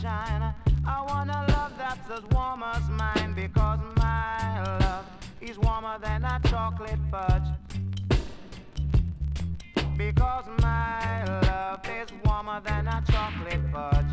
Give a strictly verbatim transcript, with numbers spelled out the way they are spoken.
sunshine. I want a love that's as warm as mine, because my love is warmer than a chocolate fudge. Because my love is warmer than a chocolate fudge.